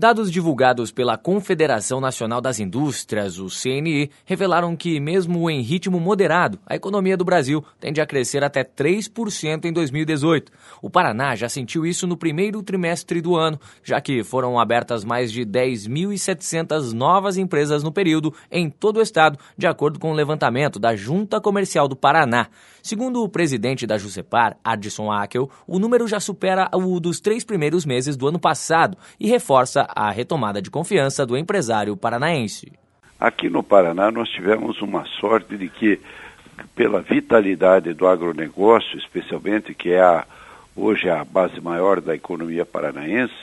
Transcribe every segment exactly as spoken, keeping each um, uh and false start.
Dados divulgados pela Confederação Nacional das Indústrias, o C N I, revelaram que, mesmo em ritmo moderado, a economia do Brasil tende a crescer até três por cento em dois mil e dezoito. O Paraná já sentiu isso no primeiro trimestre do ano, já que foram abertas mais de dez mil e setecentas novas empresas no período em todo o estado, de acordo com o levantamento da Junta Comercial do Paraná. Segundo o presidente da Jusepar, Adson Akel, o número já supera o dos três primeiros meses do ano passado e reforça a retomada de confiança do empresário paranaense. Aqui no Paraná nós tivemos uma sorte de que, pela vitalidade do agronegócio, especialmente, que é a, hoje a base maior da economia paranaense,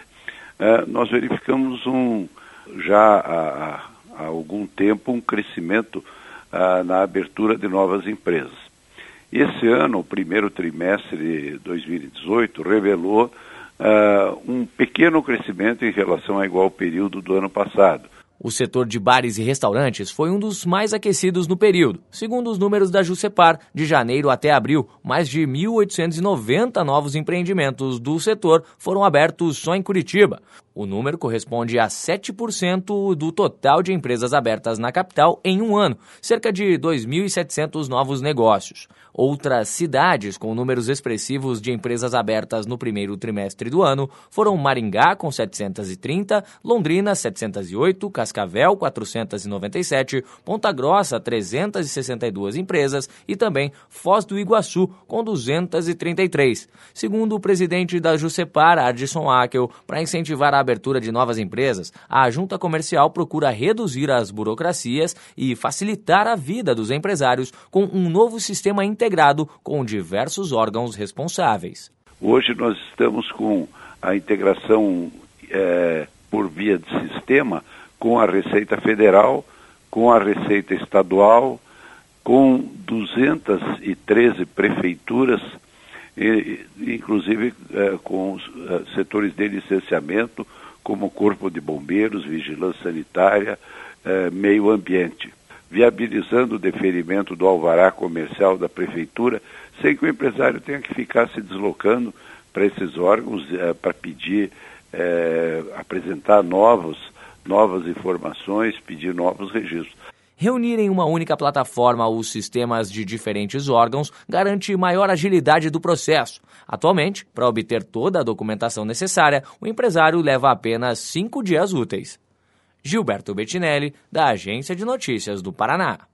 eh, nós verificamos um, já há, há algum tempo um crescimento ah, na abertura de novas empresas. Esse ano, o primeiro trimestre de dois mil e dezoito, revelou uh, um pequeno crescimento em relação ao igual período do ano passado. O setor de bares e restaurantes foi um dos mais aquecidos no período. Segundo os números da Jusepar, de janeiro até abril, mais de mil oitocentos e noventa novos empreendimentos do setor foram abertos só em Curitiba. O número corresponde a sete por cento do total de empresas abertas na capital em um ano, cerca de dois mil e setecentos novos negócios. Outras cidades com números expressivos de empresas abertas no primeiro trimestre do ano foram Maringá, com setecentos e trinta, Londrina, setecentos e oito, Cascavel, quatrocentos e noventa e sete, Ponta Grossa, trezentas e sessenta e duas empresas e também Foz do Iguaçu, com duzentas e trinta e três. Segundo o presidente da Jusepar, Adson Akel, para incentivar a abertura de novas empresas, a Junta Comercial procura reduzir as burocracias e facilitar a vida dos empresários com um novo sistema integrado com diversos órgãos responsáveis. Hoje nós estamos com a integração é, por via de sistema com a Receita Federal, com a Receita Estadual, com duzentas e treze prefeituras, e, inclusive é, com os é, setores de licenciamento, como Corpo de Bombeiros, Vigilância Sanitária, é, Meio Ambiente, viabilizando o deferimento do alvará comercial da prefeitura, sem que o empresário tenha que ficar se deslocando para esses órgãos é, para pedir, é, apresentar novos, novas informações, pedir novos registros. Reunir em uma única plataforma os sistemas de diferentes órgãos garante maior agilidade do processo. Atualmente, para obter toda a documentação necessária, o empresário leva apenas cinco dias úteis. Gilberto Bettinelli, da Agência de Notícias do Paraná.